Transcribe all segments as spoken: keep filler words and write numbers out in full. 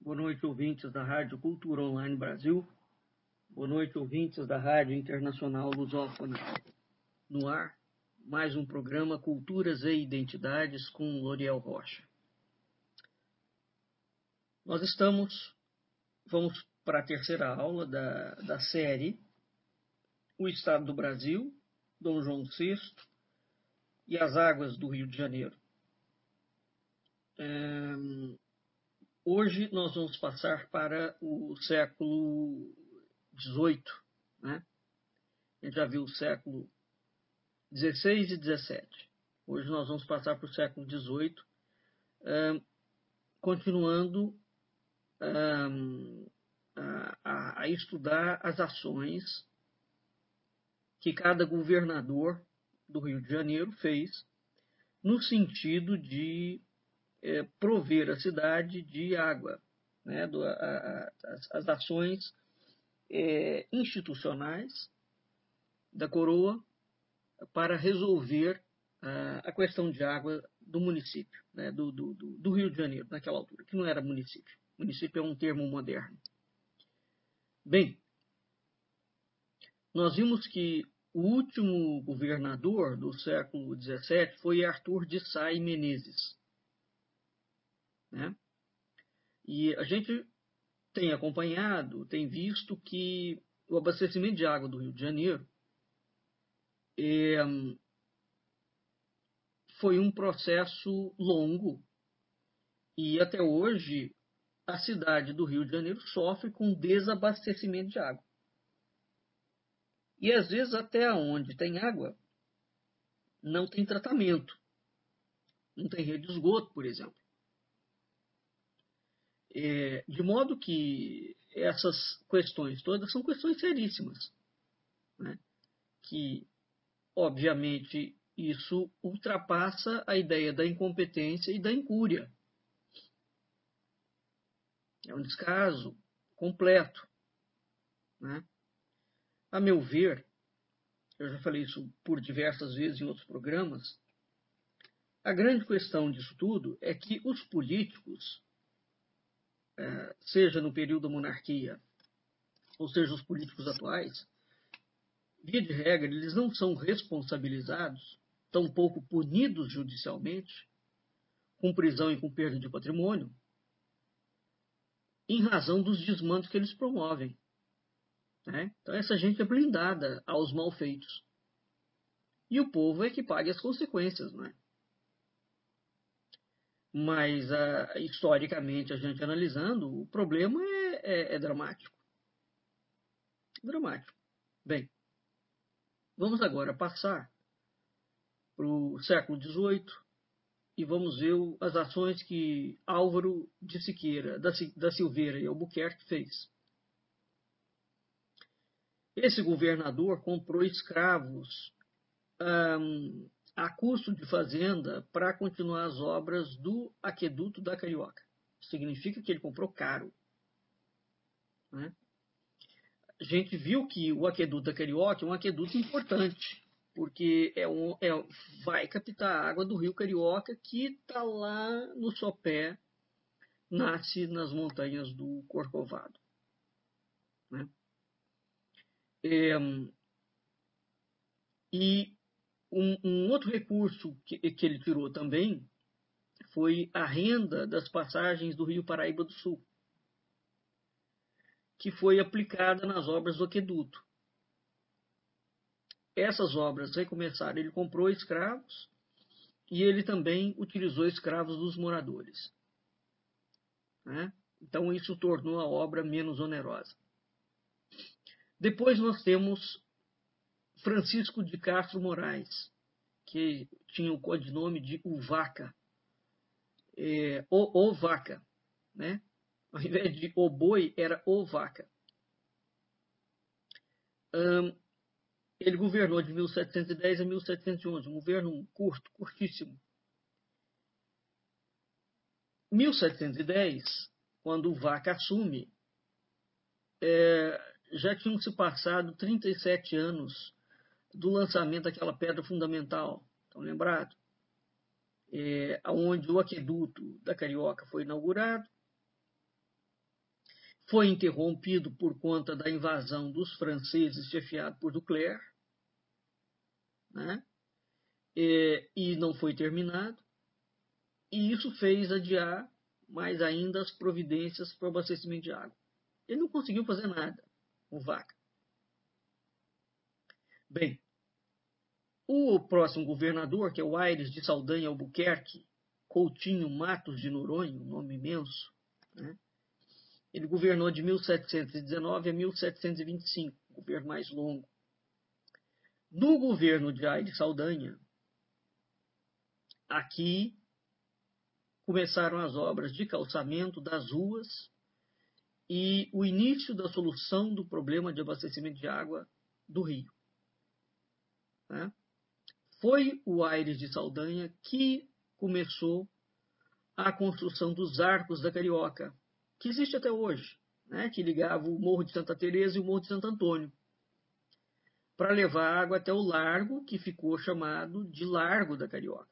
Boa noite, ouvintes da Rádio Cultura Online Brasil. Boa noite, ouvintes da Rádio Internacional Lusófona. No ar, mais um programa Culturas e Identidades com Loriel Rocha. Nós estamos, vamos para a terceira aula da, da série O Estado do Brasil, Dom João sexto e as Águas do Rio de Janeiro. É, hoje nós vamos passar para o século dezoito, né? A gente já viu o século dezesseis e dezessete. Hoje nós vamos passar para o século dezoito, uh, continuando uh, a, a estudar as ações que cada governador do Rio de Janeiro fez no sentido de eh, prover a cidade de água, né? Do, a, a, as, as ações eh, institucionais da coroa para resolver uh, a questão de água do município, né, do, do, do Rio de Janeiro, naquela altura, que não era município. Município é um termo moderno. Bem, nós vimos que o último governador do século dezessete foi Arthur de Sá e Menezes, né? E a gente tem acompanhado, tem visto que o abastecimento de água do Rio de Janeiro é, foi um processo longo e até hoje a cidade do Rio de Janeiro sofre com desabastecimento de água. E às vezes até onde tem água não tem tratamento, não tem rede de esgoto, por exemplo. É, de modo que essas questões todas são questões seríssimas, né? Que, obviamente, isso ultrapassa a ideia da incompetência e da incúria. É um descaso completo, né? A meu ver, eu já falei isso por diversas vezes em outros programas, a grande questão disso tudo é que os políticos, seja no período da monarquia, ou seja, os políticos atuais, via de regra, eles não são responsabilizados, tampouco punidos judicialmente, com prisão e com perda de patrimônio, em razão dos desmandos que eles promovem, né? Então essa gente é blindada aos malfeitos. E o povo é que paga as consequências, não é? Mas, uh, historicamente, a gente analisando, o problema é, é, é dramático. Dramático. Bem, vamos agora passar para o século dezoito e vamos ver as ações que Álvaro de Siqueira, da, da Silveira e Albuquerque fez. Esse governador comprou escravos um, a custo de fazenda para continuar as obras do aqueduto da Carioca. Significa que ele comprou caro, né? A gente viu que o aqueduto da Carioca é um aqueduto importante, porque é um, é, vai captar a água do rio Carioca, que está lá no sopé, nasce nas montanhas do Corcovado, né? É, e um, um outro recurso que, que ele tirou também foi a renda das passagens do Rio Paraíba do Sul, que foi aplicada nas obras do aqueduto. Essas obras recomeçaram, ele comprou escravos e ele também utilizou escravos dos moradores, né? Então isso tornou a obra menos onerosa. Depois nós temos Francisco de Castro Moraes, que tinha o codinome de Uvaca, é, o, o Vaca, né? Ao invés de o boi, era o Vaca. Um, ele governou de mil setecentos e dez a mil setecentos e onze, um governo curto, curtíssimo. mil setecentos e dez, quando o Vaca assume, é, já tinham se passado trinta e sete anos do lançamento daquela pedra fundamental, estão lembrados? É, onde o aqueduto da Carioca foi inaugurado, foi interrompido por conta da invasão dos franceses, chefiado por Duclerc, né? e, e não foi terminado, e isso fez adiar mais ainda as providências para o abastecimento de água. Ele não conseguiu fazer nada com Vaca. Bem, o próximo governador, que é o Aires de Saldanha Albuquerque Coutinho Matos de Noronha, um nome imenso, né? Ele governou de mil setecentos e dezenove a mil setecentos e vinte e cinco, um governo mais longo. No governo de Aires Saldanha, aqui começaram as obras de calçamento das ruas e o início da solução do problema de abastecimento de água do Rio, né? Foi o Aires de Saldanha que começou a construção dos Arcos da Carioca, que existe até hoje, né? Que ligava o Morro de Santa Teresa e o Morro de Santo Antônio, para levar água até o largo, que ficou chamado de Largo da Carioca.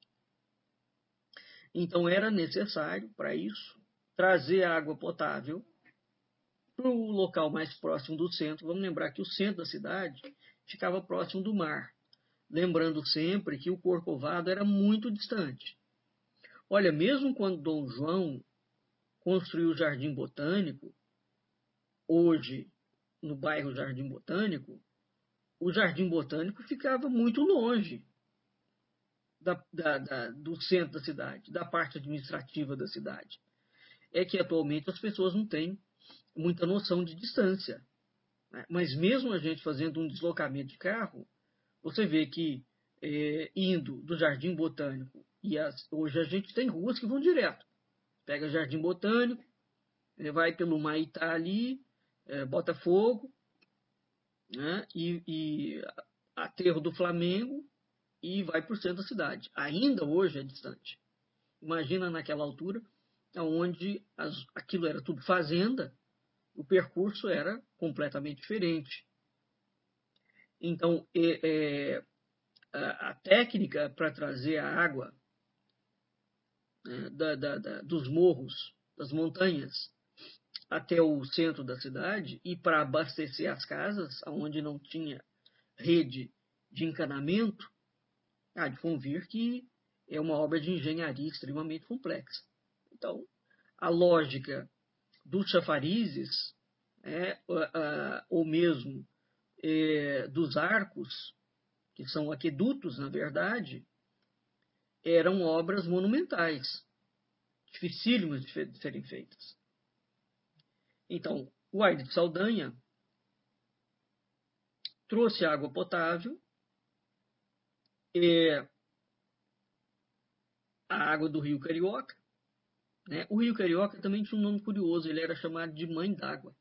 Então era necessário, para isso, trazer água potável para o local mais próximo do centro. Vamos lembrar que o centro da cidade ficava próximo do mar. Lembrando sempre que o Corcovado era muito distante. Olha, mesmo quando Dom João construiu o Jardim Botânico, hoje no bairro Jardim Botânico, o Jardim Botânico ficava muito longe da, da, da, do centro da cidade, da parte administrativa da cidade. É que atualmente as pessoas não têm muita noção de distância, né? Mas mesmo a gente fazendo um deslocamento de carro, você vê que é, indo do Jardim Botânico, e as, hoje a gente tem ruas que vão direto. Pega Jardim Botânico, é, vai pelo Maitá ali, é, Botafogo, né, e, e Aterro do Flamengo, e vai para o centro da cidade. Ainda hoje é distante. Imagina naquela altura, onde as, aquilo era tudo fazenda, o percurso era completamente diferente. Então, é, é, a, a técnica para trazer a água, né, da, da, da, dos morros, das montanhas, até o centro da cidade e para abastecer as casas, onde não tinha rede de encanamento, há de convir que é uma obra de engenharia extremamente complexa. Então, a lógica dos chafarizes, é, ou mesmo é, dos arcos, que são aquedutos, na verdade, eram obras monumentais, dificílimas de serem feitas. Então, o Aires de Saldanha trouxe água potável, é, a água do Rio Carioca, né? O Rio Carioca também tinha um nome curioso, ele era chamado de Mãe d'Água,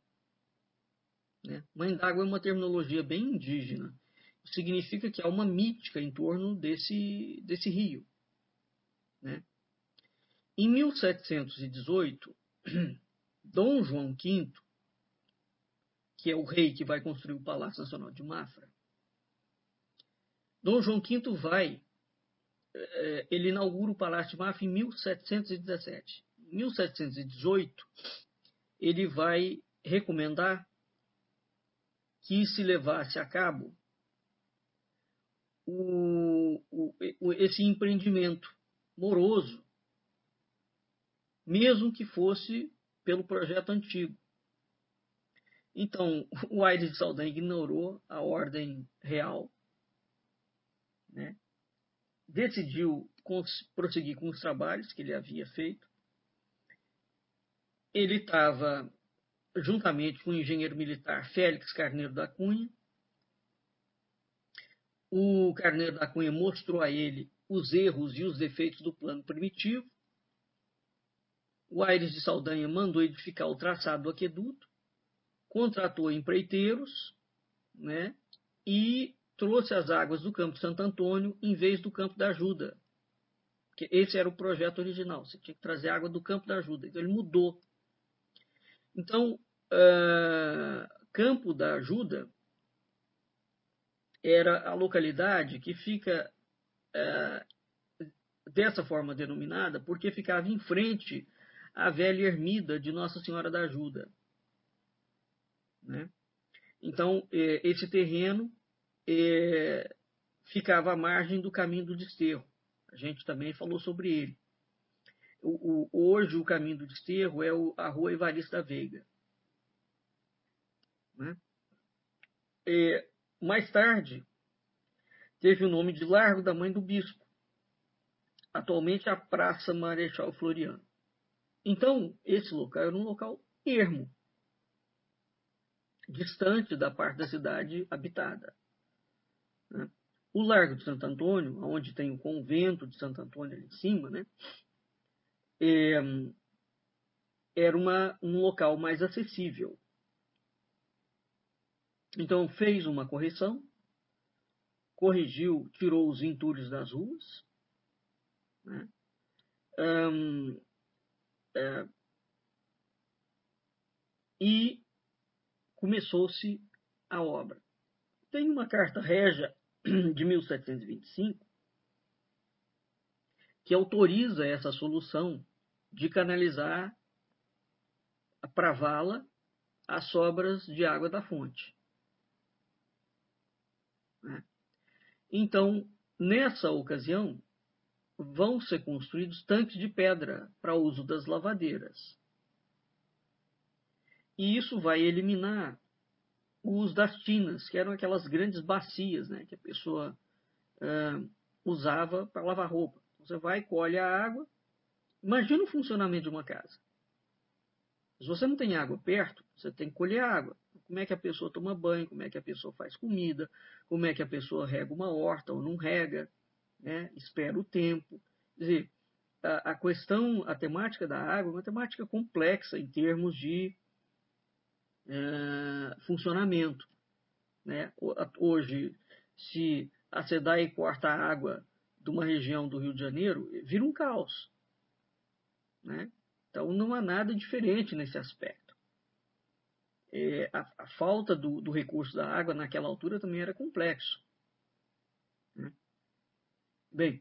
né? Mãe d'Água é uma terminologia bem indígena, significa que há uma mítica em torno desse, desse rio, né? Em mil setecentos e dezoito, Dom João quinto, que é o rei que vai construir o Palácio Nacional de Mafra, Dom João quinto vai, ele inaugura o Palácio de Mafra em mil setecentos e dezessete. Em mil setecentos e dezoito, ele vai recomendar que se levasse a cabo o, o, esse empreendimento moroso, mesmo que fosse pelo projeto antigo. Então, o Aires de Saldanha ignorou a ordem real, né? Decidiu prosseguir com os trabalhos que ele havia feito. Ele estava juntamente com o engenheiro militar Félix Carneiro da Cunha. O Carneiro da Cunha mostrou a ele os erros e os defeitos do plano primitivo. O Aires de Saldanha mandou edificar o traçado do aqueduto, contratou empreiteiros, né, e trouxe as águas do Campo de Santo Antônio em vez do Campo da Ajuda. Porque esse era o projeto original, você tinha que trazer água do Campo da Ajuda. Então ele mudou. Então, uh, Campo da Ajuda era a localidade que fica uh, dessa forma denominada porque ficava em frente a velha ermida de Nossa Senhora da Ajuda, né? Então, esse terreno é, ficava à margem do caminho do Desterro. A gente também falou sobre ele. O, o, hoje, o caminho do Desterro é o, a rua Evaristo da Veiga, né? É, mais tarde, teve o nome de Largo da Mãe do Bispo, atualmente a Praça Marechal Floriano. Então, esse local era um local ermo, distante da parte da cidade habitada, né? O Largo de Santo Antônio, onde tem o convento de Santo Antônio ali em cima, né, é, era uma, um local mais acessível. Então, fez uma correção, corrigiu, tirou os entulhos das ruas, né? Um, é, e começou-se a obra. Tem uma carta régia de mil setecentos e vinte e cinco que autoriza essa solução de canalizar para a vala as sobras de água da fonte, né? Então, nessa ocasião, vão ser construídos tanques de pedra para uso das lavadeiras. E isso vai eliminar o uso das tinas, que eram aquelas grandes bacias, né, que a pessoa uh, usava para lavar roupa. Você vai e colhe a água. Imagina o funcionamento de uma casa. Se você não tem água perto, você tem que colher água. Como é que a pessoa toma banho, como é que a pessoa faz comida, como é que a pessoa rega uma horta ou não rega, né? Espera o tempo. Quer dizer, a, a questão, a temática da água é uma temática complexa em termos de uh, funcionamento, né? Hoje, se a SEDAI corta a água de uma região do Rio de Janeiro, vira um caos, né? Então, não há nada diferente nesse aspecto. É, a, a falta do, do recurso da água naquela altura também era complexo, né? Bem,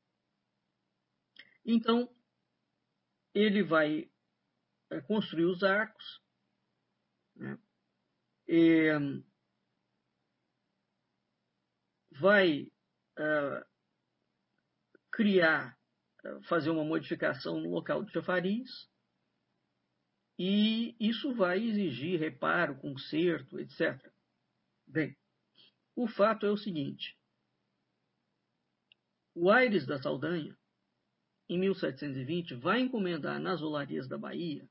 então, ele vai é, construir os arcos, né? E, vai uh, criar, uh, fazer uma modificação no local de chafariz, e isso vai exigir reparo, conserto, etcétera. Bem, o fato é o seguinte: o Aires da Saldanha, em mil setecentos e vinte, vai encomendar nas olarias da Bahia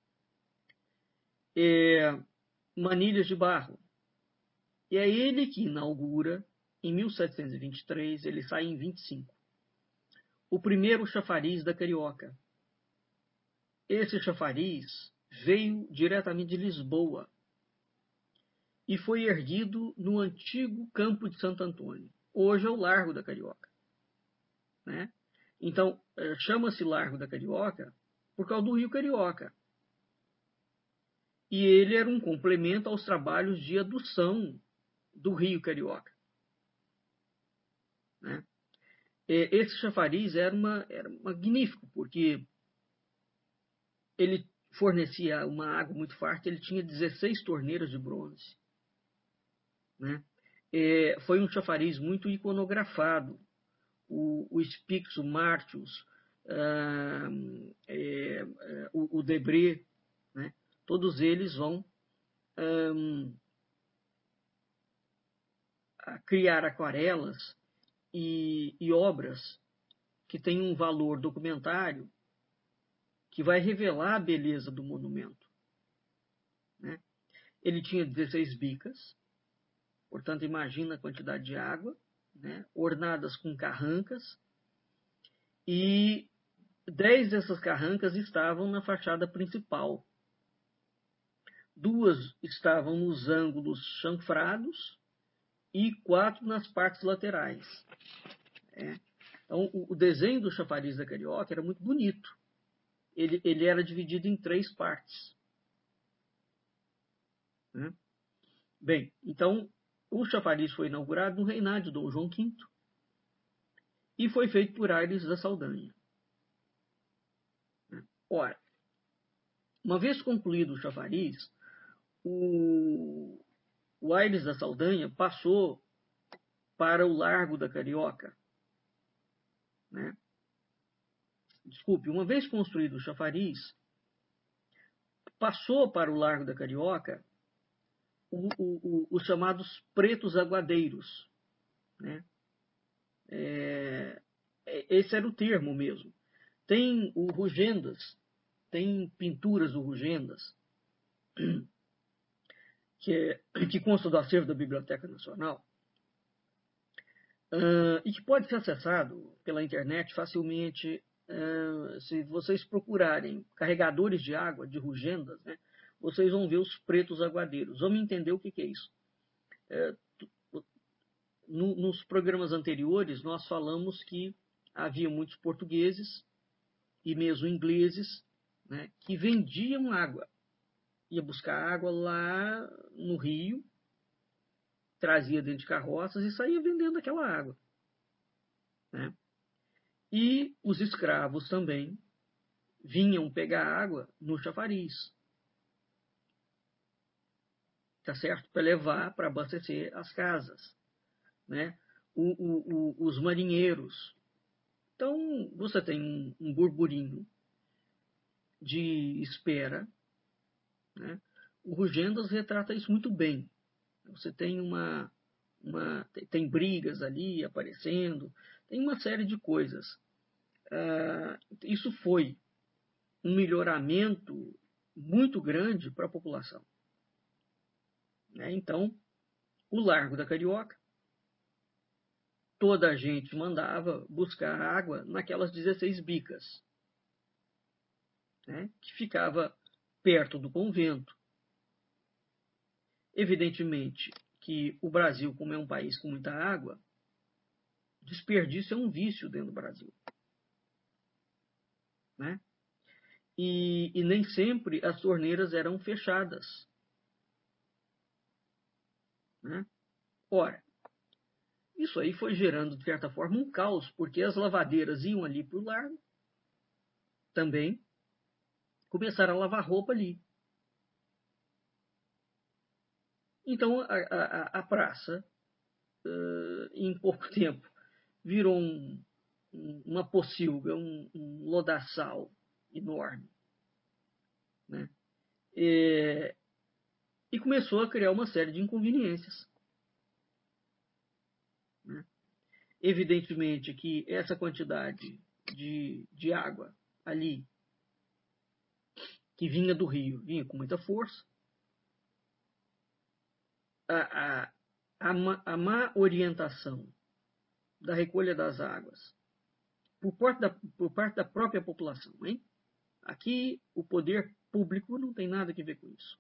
é, manilhas de barro. E é ele que inaugura, em mil setecentos e vinte e três, ele sai em vinte e cinco, o primeiro chafariz da Carioca. Esse chafariz veio diretamente de Lisboa e foi erguido no antigo Campo de Santo Antônio. Hoje é o Largo da Carioca, né? Então, chama-se Largo da Carioca por causa do Rio Carioca. E ele era um complemento aos trabalhos de adução do Rio Carioca, né? Esse chafariz era, uma, era magnífico, porque ele fornecia uma água muito farta, ele tinha dezesseis torneiras de bronze, né? É, foi um chafariz muito iconografado. O, o Spix, o Martius, ah, é, o, o Debré, né? Todos eles vão um, criar aquarelas e, e obras que têm um valor documentário que vai revelar a beleza do monumento, né? Ele tinha dezesseis bicas, portanto, imagina a quantidade de água, né? Ornadas com carrancas, e dez dessas carrancas estavam na fachada principal. Duas estavam nos ângulos chanfrados e quatro nas partes laterais. É. Então, o, o desenho do chafariz da Carioca era muito bonito. Ele, ele era dividido em três partes, né? Bem, então, o chafariz foi inaugurado no reinado de Dom João quinto e foi feito por Aires da Saldanha. Ora, Uma vez concluído o chafariz, o, o Aires da Saldanha passou para o Largo da Carioca. Né? Desculpe, uma vez construído o chafariz, passou para o Largo da Carioca o, o, o, os chamados pretos aguadeiros. Né? É, esse era o termo mesmo. Tem o Rugendas, tem pinturas do Rugendas, que, é, que consta do acervo da Biblioteca Nacional, uh, e que pode ser acessado pela internet facilmente. Uh, se vocês procurarem carregadores de água de Rugendas, né, vocês vão ver os pretos aguadeiros. Vamos entender o que, que é isso. Uh, no, nos programas anteriores, nós falamos que havia muitos portugueses e mesmo ingleses, né, que vendiam água. Ia buscar água lá no rio, trazia dentro de carroças e saía vendendo aquela água. Né? E os escravos também vinham pegar água no chafariz. Tá certo? Para levar, para abastecer as casas. Né? O, o, o, os marinheiros. Então, você tem um, um burburinho de espera. Né? O Rugendas retrata isso muito bem. Você tem uma, uma tem brigas ali aparecendo, tem uma série de coisas. Uh, isso foi um melhoramento muito grande para a população. Né? Então, o Largo da Carioca, toda a gente mandava buscar água naquelas dezesseis bicas, né? Que ficava perto do convento. Evidentemente que o Brasil, como é um país com muita água, desperdício é um vício dentro do Brasil. Né? E, e nem sempre as torneiras eram fechadas. Né? Ora, isso aí foi gerando, de certa forma, um caos, porque as lavadeiras iam ali para o largo, também começaram a lavar roupa ali. Então, a, a, a praça, uh, em pouco tempo, virou um, um, uma pocilga, um, um lodaçal enorme. Né? E, e começou a criar uma série de inconveniências. Né? Evidentemente que essa quantidade de, de água ali, que vinha do rio, vinha com muita força. A, a, a, má, a má orientação da recolha das águas por parte da, por parte da própria população. Hein? Aqui o poder público não tem nada a ver com isso.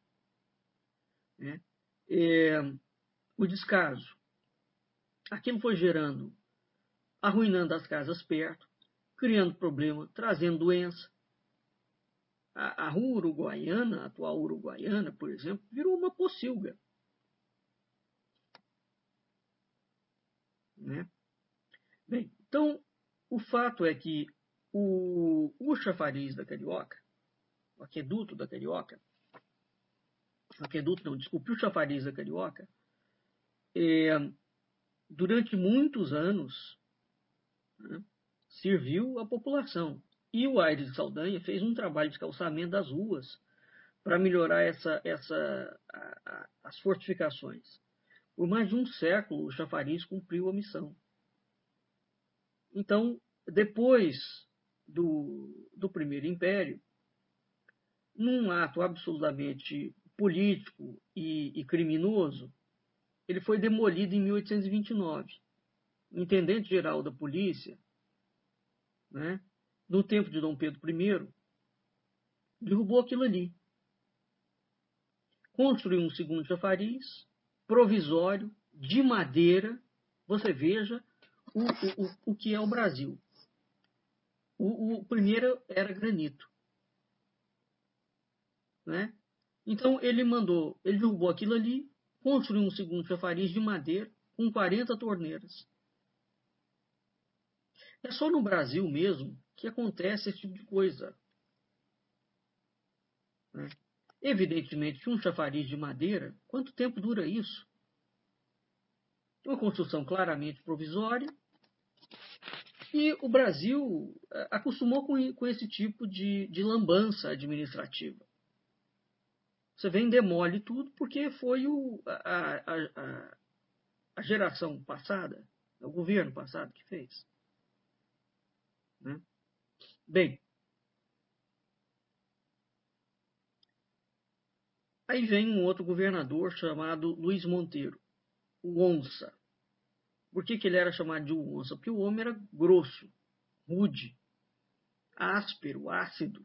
Né? É, o descaso. Aquilo foi gerando, arruinando as casas perto, criando problema, trazendo doença. A, a rua uruguaiana, a atual uruguaiana, por exemplo, virou uma pocilga. Né? Bem, então, o fato é que o, o chafariz da Carioca, o aqueduto da Carioca, o aqueduto não, desculpe, o chafariz da Carioca, é, durante muitos anos, né, serviu a população. E o Aires de Saldanha fez um trabalho de calçamento das ruas para melhorar essa, essa, a, a, as fortificações. Por mais de um século, o chafariz cumpriu a missão. Então, depois do, do Primeiro Império, num ato absolutamente político e, e criminoso, ele foi demolido em mil oitocentos e vinte e nove. O intendente-geral da polícia, né, no tempo de Dom Pedro I, derrubou aquilo ali. Construiu um segundo chafariz, provisório, de madeira. Você veja o, o, o que é o Brasil. O, o primeiro era granito. Né? Então ele mandou, ele derrubou aquilo ali, construiu um segundo chafariz de madeira com quarenta torneiras. É só no Brasil mesmo que acontece esse tipo de coisa. Né? Evidentemente que um chafariz de madeira, quanto tempo dura isso? Uma construção claramente provisória, e o Brasil acostumou com, com esse tipo de, de lambança administrativa. Você vem e demole tudo porque foi o, a, a, a, a geração passada, o governo passado que fez. Né? Bem, aí vem um outro governador chamado Luiz Monteiro, o Onça. Por que, que ele era chamado de Onça? Porque o homem era grosso, rude, áspero, ácido.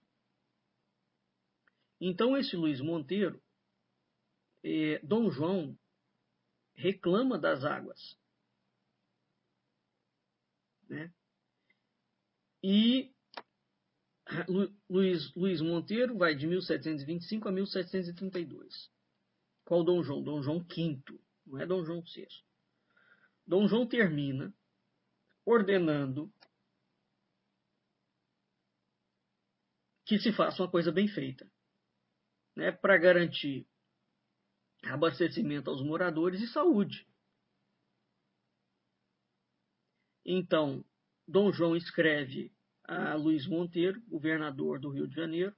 Então esse Luiz Monteiro, eh, Dom João reclama das águas. Né? E Luiz, Luiz Monteiro vai de mil setecentos e vinte e cinco a mil setecentos e trinta e dois. Qual Dom João? Dom João quinto, não é Dom João sexto. Dom João termina ordenando que se faça uma coisa bem feita, né, para garantir abastecimento aos moradores e saúde. Então, Dom João escreve a Luiz Monteiro, governador do Rio de Janeiro,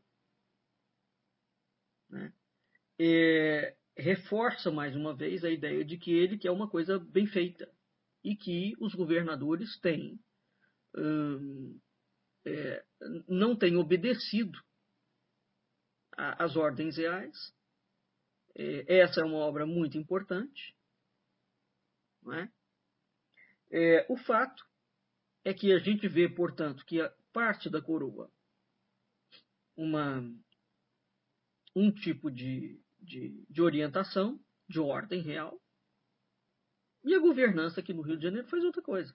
né, e reforça mais uma vez a ideia de que ele quer uma coisa bem feita e que os governadores têm, hum, é, não têm obedecido às ordens reais. É, essa é uma obra muito importante. Não é? É, o fato é que a gente vê, portanto, que a parte da coroa, uma, um tipo de, de, de orientação, de ordem real, e a governança aqui no Rio de Janeiro faz outra coisa.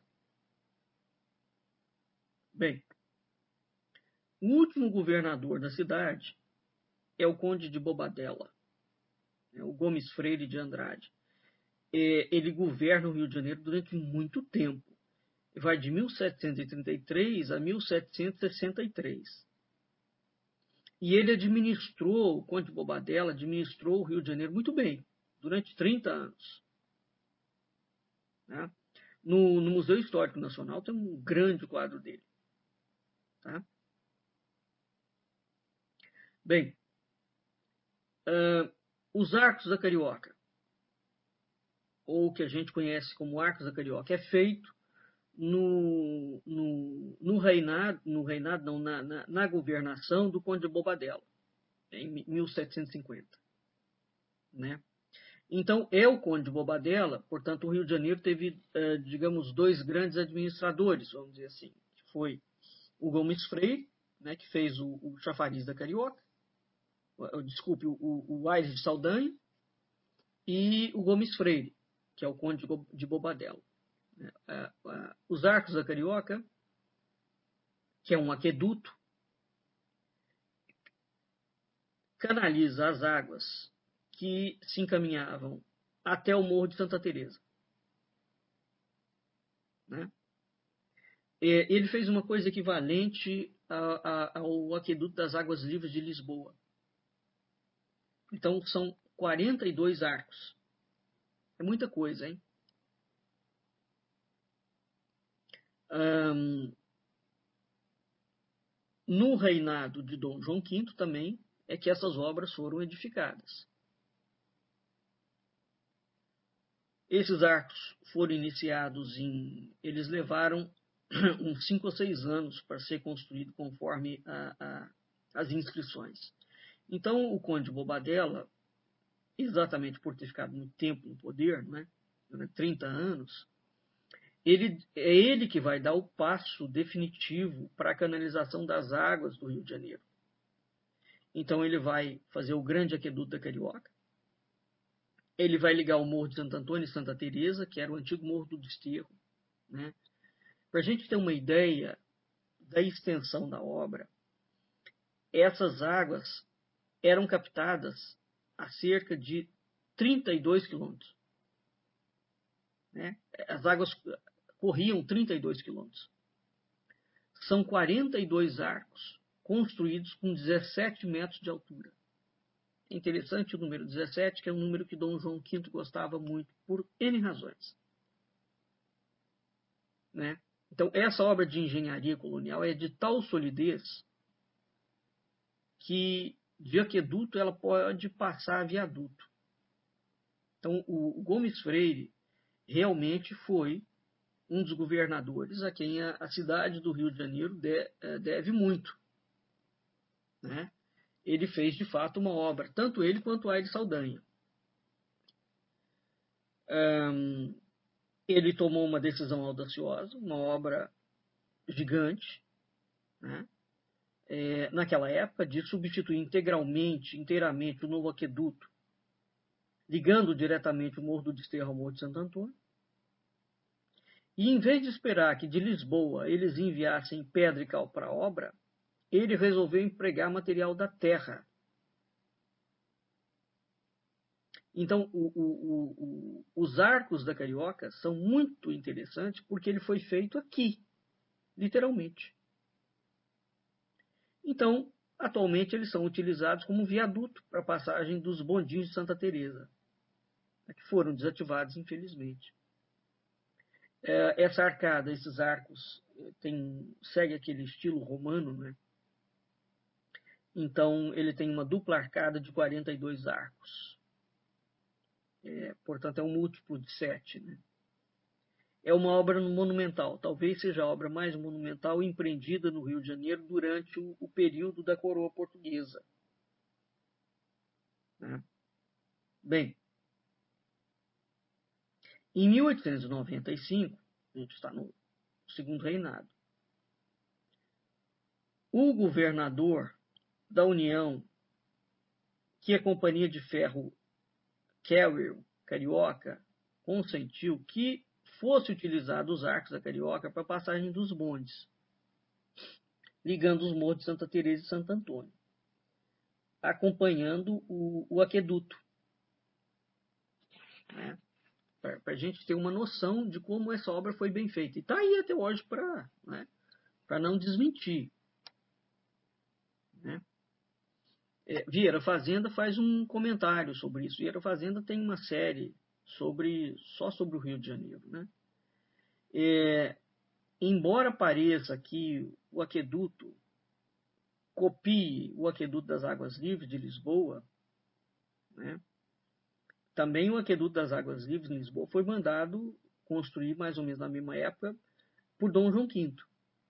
Bem, o último governador da cidade é o Conde de Bobadela, é o Gomes Freire de Andrade. É, ele governa o Rio de Janeiro durante muito tempo. Vai de mil setecentos e trinta e três a mil setecentos e sessenta e três. E ele administrou, o Conde de Bobadela administrou o Rio de Janeiro muito bem, durante trinta anos. Né? No, no Museu Histórico Nacional tem um grande quadro dele. Tá? Bem, uh, os Arcos da Carioca, ou o que a gente conhece como Arcos da Carioca, é feito no, no, no reinado, no reinado não, na, na, na governação do Conde de Bobadela, em mil setecentos e cinquenta. Né? Então, é o Conde de Bobadela, portanto, o Rio de Janeiro teve, digamos, dois grandes administradores, vamos dizer assim, que foi o Gomes Freire, né, que fez o, o chafariz da Carioca, desculpe, o, o Aires de Saldanha, e o Gomes Freire, que é o Conde de Bobadela. Os Arcos da Carioca, que é um aqueduto, canaliza as águas que se encaminhavam até o Morro de Santa Teresa. Né? Ele fez uma coisa equivalente ao aqueduto das Águas Livres de Lisboa. Então, são quarenta e dois arcos. É muita coisa, hein? Um, no reinado de Dom João quinto também é que essas obras foram edificadas. Esses arcos foram iniciados em... Eles levaram uns cinco ou seis anos para ser construído conforme a, a, as inscrições. Então, o Conde de Bobadela, exatamente por ter ficado muito tempo no poder, né, trinta anos, ele, é ele que vai dar o passo definitivo para a canalização das águas do Rio de Janeiro. Então, ele vai fazer o grande aqueduto da Carioca, ele vai ligar o Morro de Santo Antônio e Santa Teresa, que era o antigo Morro do Desterro. Né? Para a gente ter uma ideia da extensão da obra, essas águas eram captadas a cerca de trinta e dois quilômetros. Né? As águas corriam trinta e dois quilômetros. São quarenta e dois arcos construídos com dezessete metros de altura. É interessante o número dezessete, que é um número que Dom João quinto gostava muito por N razões. Né? Então, essa obra de engenharia colonial é de tal solidez que de aqueduto ela pode passar a viaduto. Então, o Gomes Freire realmente foi um dos governadores a quem a, a cidade do Rio de Janeiro de, deve muito. Né? Ele fez, de fato, uma obra, tanto ele quanto Aires Saldanha. Um, ele tomou uma decisão audaciosa, uma obra gigante, né? É, naquela época, de substituir integralmente, inteiramente, o novo aqueduto, ligando diretamente o Morro do Desterro ao Morro de Santo Antônio. E, em vez de esperar que de Lisboa eles enviassem pedra e cal para a obra, ele resolveu empregar material da terra. Então, o, o, o, os arcos da Carioca são muito interessantes porque ele foi feito aqui, literalmente. Então, atualmente eles são utilizados como viaduto para a passagem dos bondinhos de Santa Teresa, que foram desativados, infelizmente. Essa arcada, esses arcos, tem, segue aquele estilo romano, né? Então, ele tem uma dupla arcada de quarenta e dois arcos. É, portanto, é um múltiplo de sete. Né? É uma obra monumental, talvez seja a obra mais monumental empreendida no Rio de Janeiro durante o, o período da coroa portuguesa. Né? Bem, em mil oitocentos e noventa e cinco, a gente está no segundo reinado, o governador da União, que a Companhia de Ferro Carrier, Carioca, consentiu que fosse utilizado os arcos da Carioca para a passagem dos bondes, ligando os morros de Santa Teresa e Santo Antônio, acompanhando o, o aqueduto. Né? Para a gente ter uma noção de como essa obra foi bem feita. E está aí até hoje para, né, para não desmentir. Né? É, Vieira Fazenda faz um comentário sobre isso. Vieira Fazenda tem uma série sobre, só sobre o Rio de Janeiro. Né? É, embora pareça que o aqueduto copie o aqueduto das Águas Livres de Lisboa, né? Também o aqueduto das Águas Livres em Lisboa foi mandado construir mais ou menos na mesma época por Dom João quinto.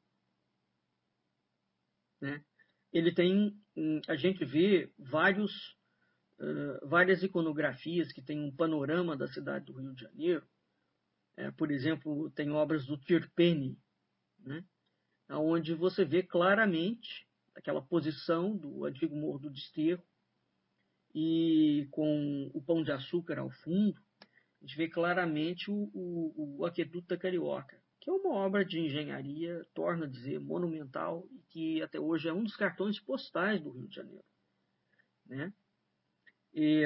Né? Ele tem, a gente vê vários, uh, várias iconografias que tem um panorama da cidade do Rio de Janeiro. É, por exemplo, tem obras do Tirpene, né? Onde você vê claramente aquela posição do antigo Morro do Desterro e com o Pão de Açúcar ao fundo, a gente vê claramente o, o, o aqueduto da Carioca, que é uma obra de engenharia, torna a dizer, monumental, e que até hoje é um dos cartões postais do Rio de Janeiro. Né? E,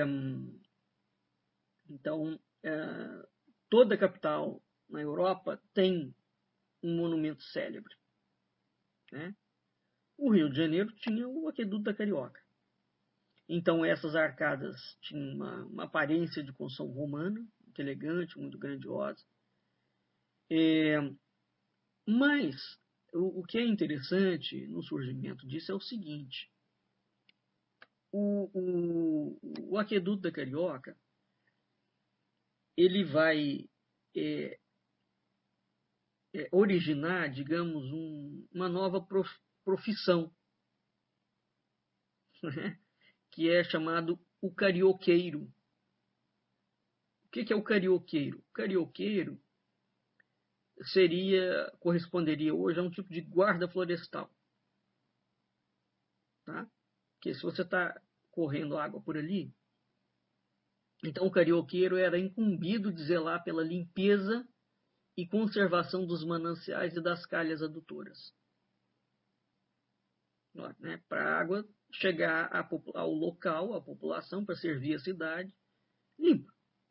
então, é, toda a capital na Europa tem um monumento célebre. Né? O Rio de Janeiro tinha o aqueduto da Carioca. Então, essas arcadas tinham uma, uma aparência de construção romana, muito elegante, muito grandiosa. É, mas, o, o que é interessante no surgimento disso é o seguinte. O, o, o aqueduto da Carioca, ele vai é, é, originar, digamos, um, uma nova prof, profissão, né? Que é chamado o carioqueiro. O que é o carioqueiro? O carioqueiro seria, corresponderia hoje a um tipo de guarda florestal. Tá? Porque se você está correndo água por ali, então o carioqueiro era incumbido de zelar pela limpeza e conservação dos mananciais e das calhas adutoras. Né? Para a água chegar ao local, à população, para servir a cidade, limpa.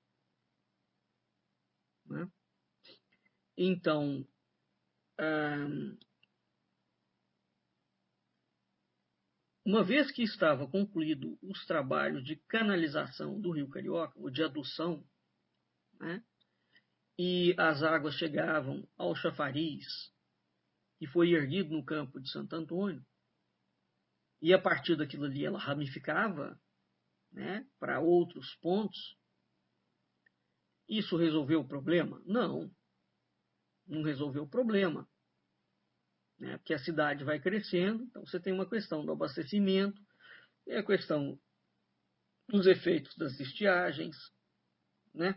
Né? Então, hum, Uma vez que estava concluído os trabalhos de canalização do Rio Carioca, ou de adução, né, e as águas chegavam ao chafariz, que foi erguido no campo de Santo Antônio, e a partir daquilo ali ela ramificava, né, para outros pontos, isso resolveu o problema? Não, não resolveu o problema, né, porque a cidade vai crescendo, então você tem uma questão do abastecimento, tem a questão dos efeitos das estiagens, né,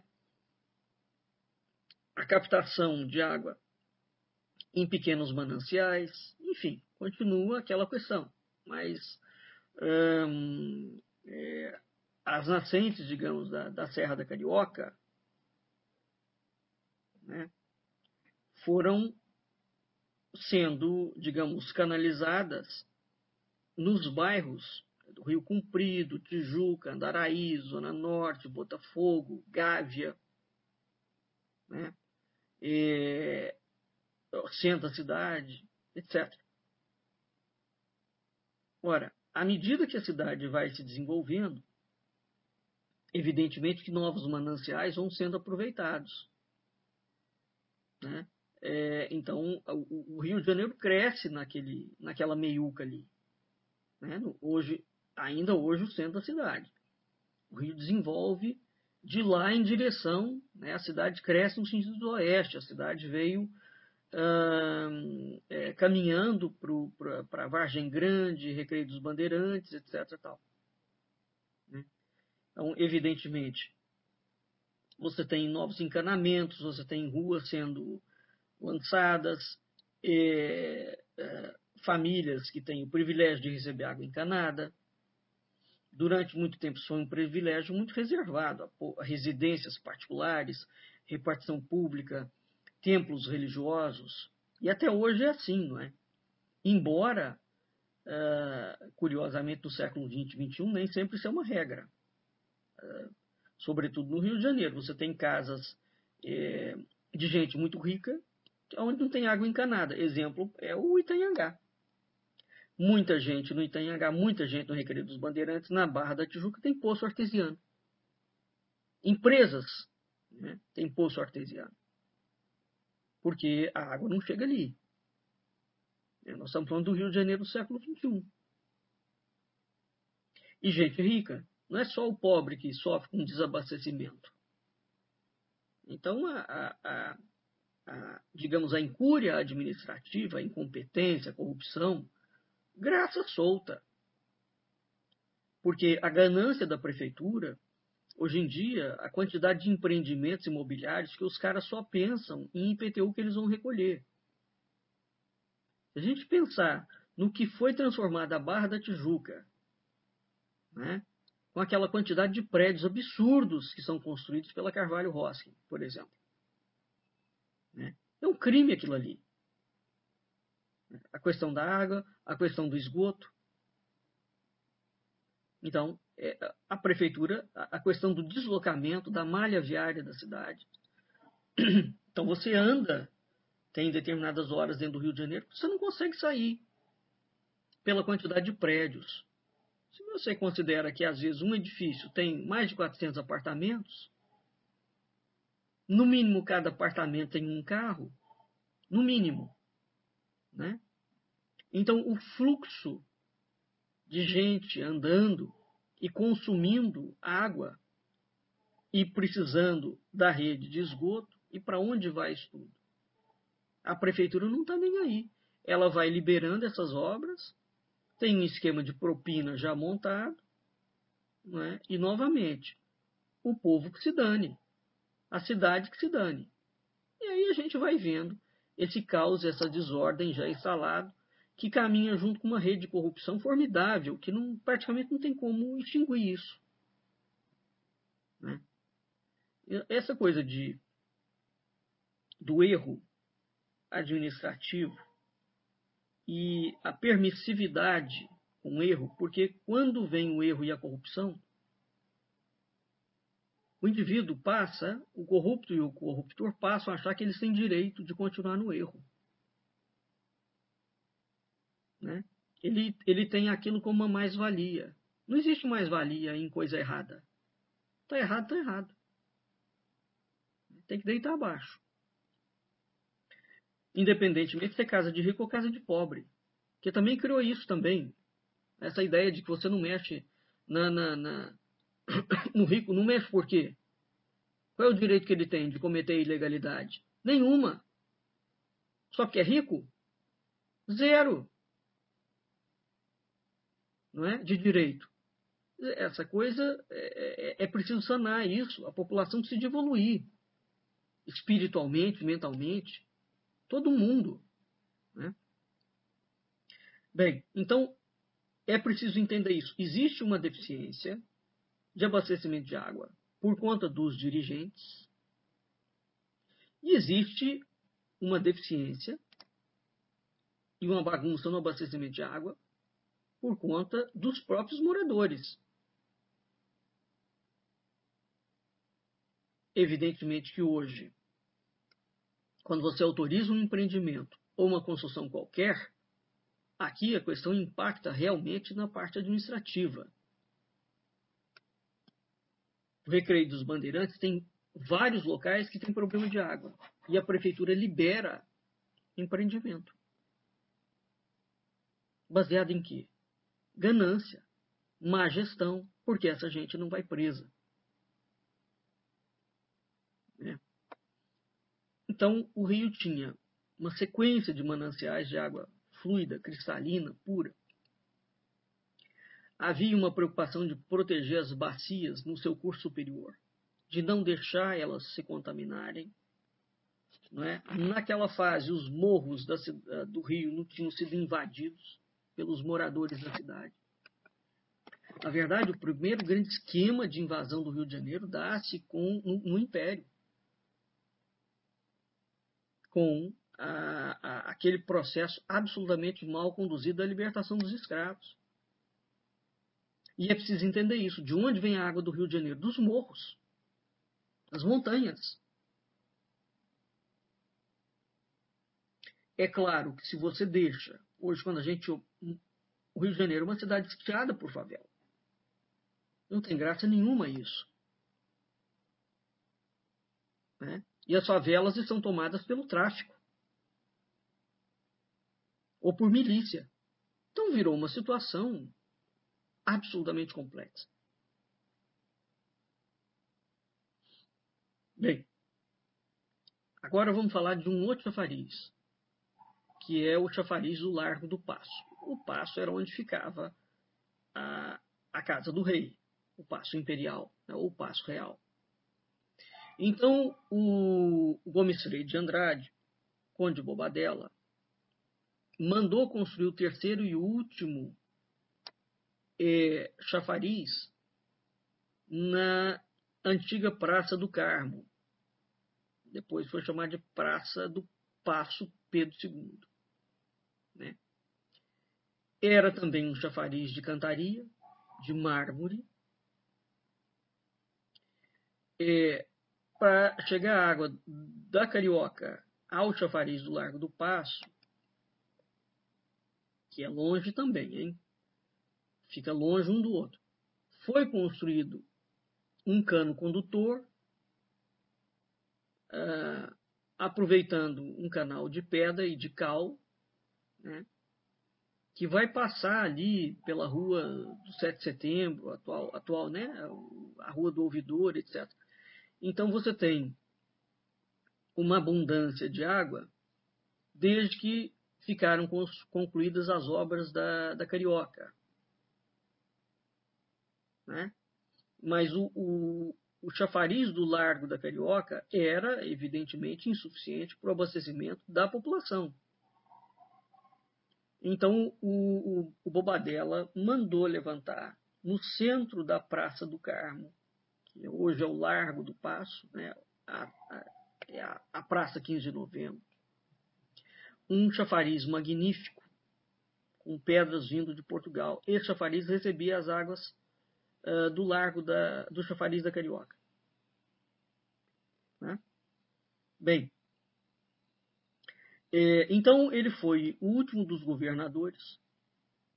a captação de água em pequenos mananciais, enfim, continua aquela questão. Mas hum, é, as nascentes, digamos, da, da Serra da Carioca, né, foram sendo, digamos, canalizadas nos bairros do Rio Comprido, Tijuca, Andaraí, Zona Norte, Botafogo, Gávea, né, é, centro da cidade, etcétera. Ora, à medida que a cidade vai se desenvolvendo, evidentemente que novos mananciais vão sendo aproveitados, né? É, então, o, o Rio de Janeiro cresce naquele, naquela meiuca ali, né? Hoje, ainda hoje, o centro da cidade. O Rio desenvolve de lá em direção, né? A cidade cresce no sentido do oeste, a cidade veio hum, é, caminhando para Vargem Grande, Recreio dos Bandeirantes, etc. Tal, né? Então, evidentemente, você tem novos encanamentos, você tem ruas sendo lançadas, é, é, famílias que têm o privilégio de receber água encanada. Durante muito tempo isso foi um privilégio muito reservado a, a residências particulares, repartição pública, templos religiosos, e até hoje é assim, não é? Embora, uh, curiosamente, no século vinte e vinte e um, nem sempre isso é uma regra. Uh, sobretudo no Rio de Janeiro, você tem casas é, de gente muito rica, onde não tem água encanada. Exemplo é o Itanhangá. Muita gente no Itanhangá, muita gente no Recreio dos Bandeirantes, na Barra da Tijuca, tem poço artesiano. Empresas, né, têm poço artesiano. Porque a água não chega ali. Nós estamos falando do Rio de Janeiro do século vinte e um. E gente rica. Não é só o pobre que sofre com desabastecimento. Então, a, a, a, a, digamos, a incúria administrativa, a incompetência, a corrupção, graça solta. Porque a ganância da prefeitura, hoje em dia, a quantidade de empreendimentos imobiliários que os caras só pensam em I P T U que eles vão recolher. Se a gente pensar no que foi transformada a Barra da Tijuca, né, com aquela quantidade de prédios absurdos que são construídos pela Carvalho Hosking, por exemplo. Né? É um crime aquilo ali. A questão da água, a questão do esgoto. Então, a prefeitura, a questão do deslocamento, da malha viária da cidade. Então, você anda, tem determinadas horas dentro do Rio de Janeiro, você não consegue sair pela quantidade de prédios. Se você considera que, às vezes, um edifício tem mais de quatrocentos apartamentos, no mínimo, cada apartamento tem um carro, no mínimo, né? Então, o fluxo de gente andando e consumindo água e precisando da rede de esgoto, e para onde vai isso tudo? A prefeitura não está nem aí. Ela vai liberando essas obras, tem um esquema de propina já montado, não é? E, novamente, o povo que se dane, a cidade que se dane. E aí a gente vai vendo esse caos, essa desordem já instalado, que caminha junto com uma rede de corrupção formidável, que não, praticamente não tem como extinguir isso. Né? Essa coisa de, do erro administrativo e a permissividade com o erro, porque quando vem o erro e a corrupção, o indivíduo passa, o corrupto e o corruptor passam a achar que eles têm direito de continuar no erro. Né? ele, ele tem aquilo como uma mais-valia. Não existe mais-valia em coisa errada. Está errado, está errado. Tem que deitar abaixo. Independentemente de ser casa de rico ou casa de pobre. Que também criou isso também. Essa ideia de que você não mexe na, na, na, no rico. Não mexe por quê? Qual é o direito que ele tem de cometer ilegalidade? Nenhuma. Só porque é rico? Zero. Não é? De direito. Essa coisa, é, é, é preciso sanar isso. A população precisa evoluir. Espiritualmente, mentalmente. Todo mundo. Né? Bem, então, é preciso entender isso. Existe uma deficiência de abastecimento de água por conta dos dirigentes. E existe uma deficiência e uma bagunça no abastecimento de água por conta dos próprios moradores. Evidentemente que hoje, quando você autoriza um empreendimento ou uma construção qualquer, aqui a questão impacta realmente na parte administrativa. O Recreio dos Bandeirantes tem vários locais que têm problema de água e a prefeitura libera empreendimento. Baseado em quê? Ganância, má gestão, porque essa gente não vai presa. Né? Então, o rio tinha uma sequência de mananciais de água fluida, cristalina, pura. Havia uma preocupação de proteger as bacias no seu curso superior, de não deixar elas se contaminarem. Não é? Naquela fase, os morros da, do rio não tinham sido invadidos pelos moradores da cidade. Na verdade, o primeiro grande esquema de invasão do Rio de Janeiro dá-se com, no, no Império, com a, a, aquele processo absolutamente mal conduzido da libertação dos escravos. E é preciso entender isso. De onde vem a água do Rio de Janeiro? Dos morros, das montanhas. É claro que se você deixa, hoje quando a gente... O Rio de Janeiro é uma cidade sitiada por favela. Não tem graça nenhuma isso. Né? E as favelas estão tomadas pelo tráfico. Ou por milícia. Então virou uma situação absolutamente complexa. Bem, agora vamos falar de um outro chafariz, que é o chafariz do Largo do Paço. O Paço era onde ficava a, a casa do rei, o Paço Imperial, né, ou o Paço Real. Então, o Gomes Freire de Andrade, conde de Bobadela, mandou construir o terceiro e último é, chafariz na antiga Praça do Carmo. Depois foi chamada de Praça do Paço Pedro segundo. Né? Era também um chafariz de cantaria, de mármore. É, para chegar a água da Carioca ao chafariz do Largo do Paço, que é longe também, hein? Fica longe um do outro. Foi construído um cano condutor, uh, aproveitando um canal de pedra e de cal, né, que vai passar ali pela rua do sete de setembro, atual, atual, né, a rua do Ouvidor, etcétera. Então você tem uma abundância de água desde que ficaram concluídas as obras da, da Carioca. Né? Mas o, o, o chafariz do Largo da Carioca era, evidentemente, insuficiente para o abastecimento da população. Então, o, o, o Bobadela mandou levantar no centro da Praça do Carmo, que hoje é o Largo do Paço, né, a, a, é a, a Praça quinze de Novembro, um chafariz magnífico, com pedras vindo de Portugal. Esse chafariz recebia as águas uh, do largo da, do chafariz da Carioca. Né? Bem, é, então ele foi o último dos governadores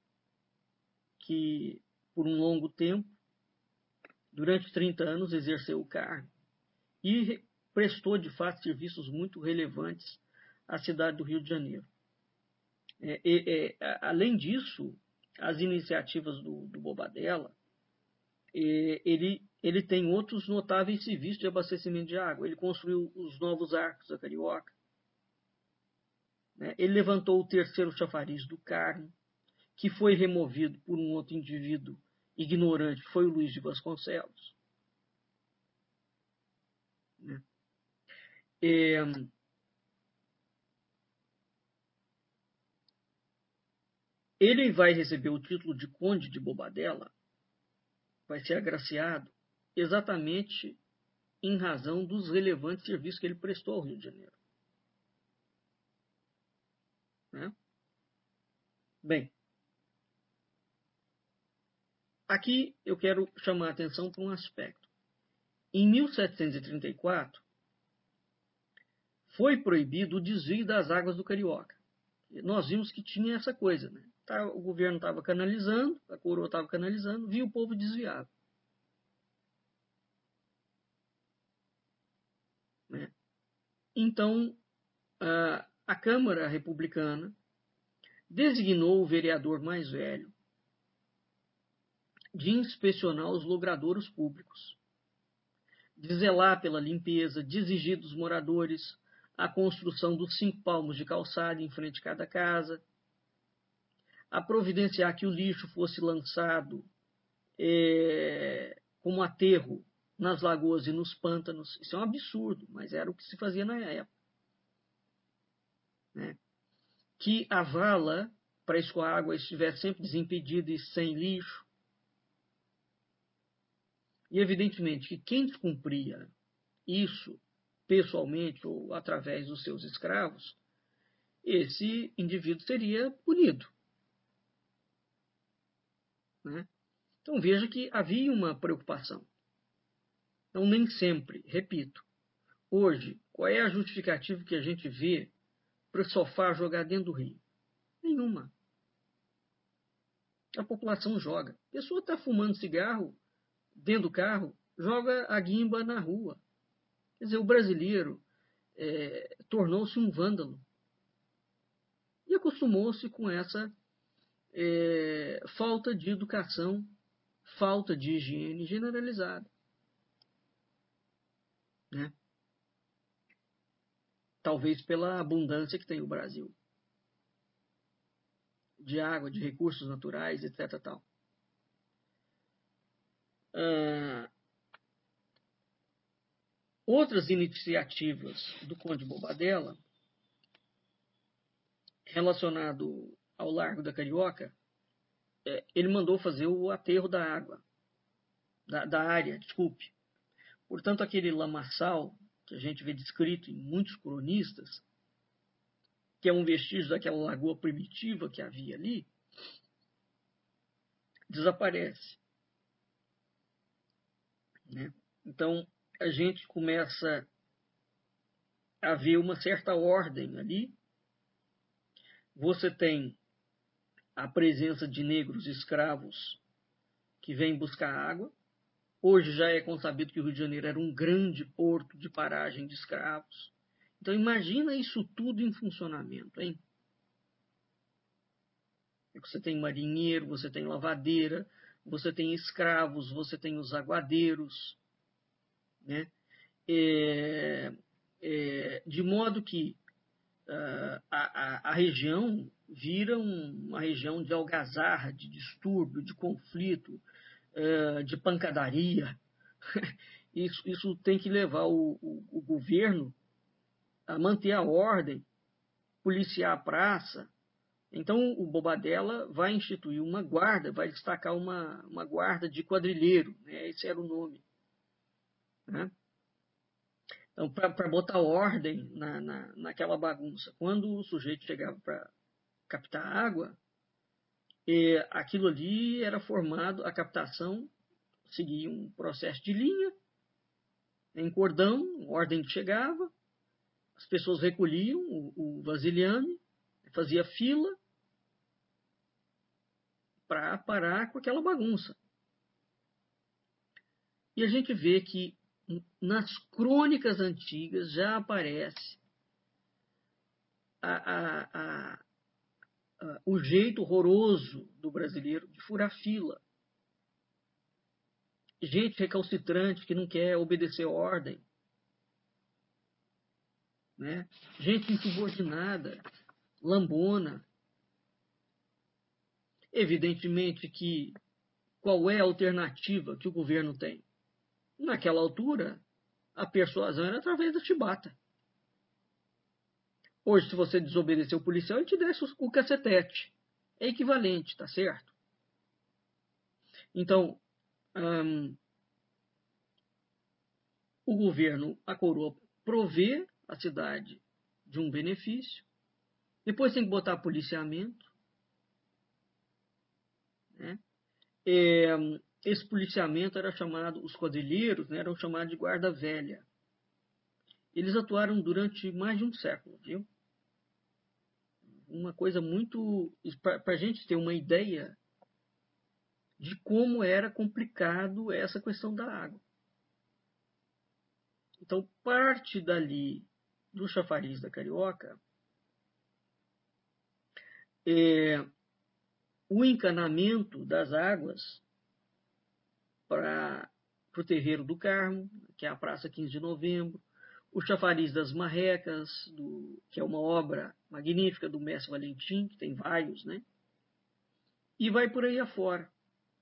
que, por um longo tempo, durante trinta anos, exerceu o cargo e prestou, de fato, serviços muito relevantes à cidade do Rio de Janeiro. É, é, é, além disso, as iniciativas do, do Bobadilla, é, ele, ele tem outros notáveis serviços de abastecimento de água. Ele construiu os novos arcos da Carioca, né? Ele levantou o terceiro chafariz do Carmo, que foi removido por um outro indivíduo ignorante, que foi o Luiz de Vasconcelos. Né? É, ele vai receber o título de Conde de Bobadilla, vai ser agraciado exatamente em razão dos relevantes serviços que ele prestou ao Rio de Janeiro. Né? Bem, aqui eu quero chamar a atenção para um aspecto. Em mil setecentos e trinta e quatro, foi proibido o desvio das águas do Carioca. Nós vimos que tinha essa coisa, né? O governo estava canalizando, a coroa estava canalizando, viu o povo desviado. Né? Então, a, a Câmara Republicana designou o vereador mais velho de inspecionar os logradouros públicos, de zelar pela limpeza, de exigir dos moradores a construção dos cinco palmos de calçada em frente a cada casa, a providenciar que o lixo fosse lançado é, como aterro nas lagoas e nos pântanos. Isso é um absurdo, mas era o que se fazia na época. Né? Que a vala para escoar água estivesse sempre desimpedida e sem lixo. E evidentemente que quem descumpria isso pessoalmente ou através dos seus escravos, esse indivíduo seria punido. Né? Então veja que havia uma preocupação. Então nem sempre, repito, hoje, qual é a justificativa que a gente vê para o sofá jogar dentro do rio? Nenhuma. A população joga. A pessoa está fumando cigarro dentro do carro, joga a guimba na rua. Quer dizer, o brasileiro é, tornou-se um vândalo e acostumou-se com essa é, falta de educação, falta de higiene generalizada. Né? Talvez pela abundância que tem o Brasil de água, de recursos naturais, etc. Tal. Ah, outras iniciativas do Conde Bobadilla, relacionado ao Largo da Carioca, é, ele mandou fazer o aterro da água, da, da área, desculpe. Portanto, aquele lamaçal que a gente vê descrito em muitos cronistas, que é um vestígio daquela lagoa primitiva que havia ali, desaparece. Né? Então, a gente começa a ver uma certa ordem ali. Você tem a presença de negros escravos que vêm buscar água. Hoje já é consabido que o Rio de Janeiro era um grande porto de paragem de escravos. Então imagina isso tudo em funcionamento, hein? Você tem marinheiro, você tem lavadeira, você tem escravos, você tem os aguadeiros, né? É, é, de modo que uh, a, a, a região vira um, uma região de algazarra, de distúrbio, de conflito, uh, de pancadaria. Isso, isso tem que levar o, o, o governo a manter a ordem, policiar a praça. Então o Bobadilla vai instituir uma guarda, vai destacar uma, uma guarda de quadrilheiro, né? Esse era o nome. Né? Então, para botar ordem na, na, naquela bagunça. Quando o sujeito chegava para captar água, eh, aquilo ali era formado, a captação seguia um processo de linha, em cordão, ordem que chegava, as pessoas recolhiam o, o vasilhame, fazia fila, para parar com aquela bagunça. E a gente vê que nas crônicas antigas já aparece a, a, a, a, o jeito horroroso do brasileiro de furar fila. Gente recalcitrante que não quer obedecer ordem. Né? Gente insubordinada, lambona. Evidentemente que qual é a alternativa que o governo tem? Naquela altura, a persuasão era através da chibata. Hoje, se você desobedecer o policial, ele te desce o cacetete. É equivalente, tá certo? Então, hum, o governo, a coroa, provê a cidade de um benefício, depois tem que botar policiamento, né? É, esse policiamento era chamado, os quadrilheiros, né, eram chamados de guarda velha. Eles atuaram durante mais de um século, viu? Uma coisa muito... Para a gente ter uma ideia de como era complicado essa questão da água. Então, parte dali do chafariz da Carioca é o encanamento das águas para o terreiro do Carmo, que é a Praça quinze de Novembro, o chafariz das Marrecas, do, que é uma obra magnífica do mestre Valentim, que tem vários, né? E vai por aí afora.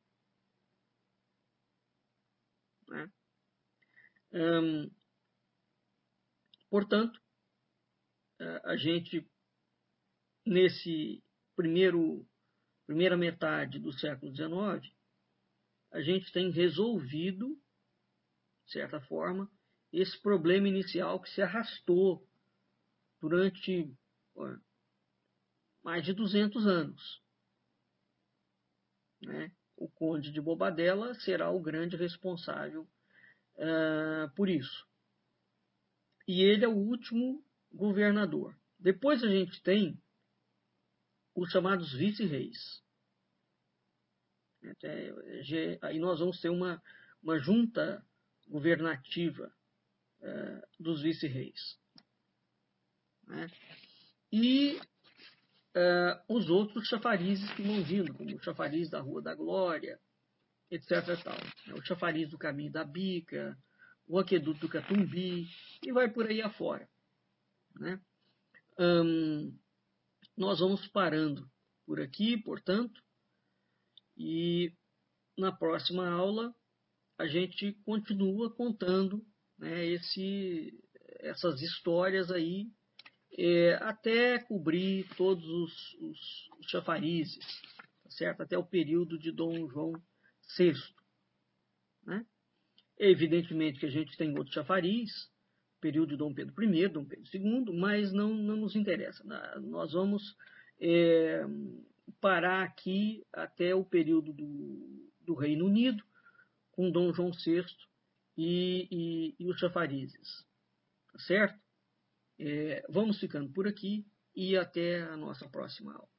Né? Hum, portanto, a gente, nesse primeiro, primeira metade do século dezenove, a gente tem resolvido, de certa forma, esse problema inicial que se arrastou durante ó, mais de duzentos anos. Né? O Conde de Bobadela será o grande responsável uh, por isso. E ele é o último governador. Depois a gente tem os chamados vice-reis. Aí nós vamos ter uma, uma junta governativa uh, dos vice-reis. Né? E uh, os outros chafarizes que vão vindo, como o chafariz da Rua da Glória, etc. Tal. O chafariz do Caminho da Bica, o aqueduto do Catumbi, e vai por aí afora. Né? Hum, nós vamos parando por aqui, portanto, e na próxima aula a gente continua contando, né, esse, essas histórias aí, é, até cobrir todos os, os, os chafarizes, tá certo? Até o período de Dom João sexto. Né? Evidentemente que a gente tem outro chafariz, período de Dom Pedro primeiro, Dom Pedro segundo, mas não, não nos interessa. Nós vamos é, parar aqui até o período do, do Reino Unido, com Dom João sexto e, e, e os chafarizes. Tá certo? É, vamos ficando por aqui e até a nossa próxima aula.